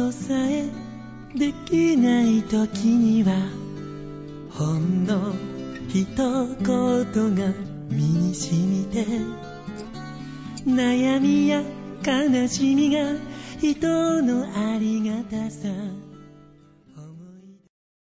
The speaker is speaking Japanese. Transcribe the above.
ことさえできない時にはほんの一言が身に染みて悩みや悲しみが人のありがたさ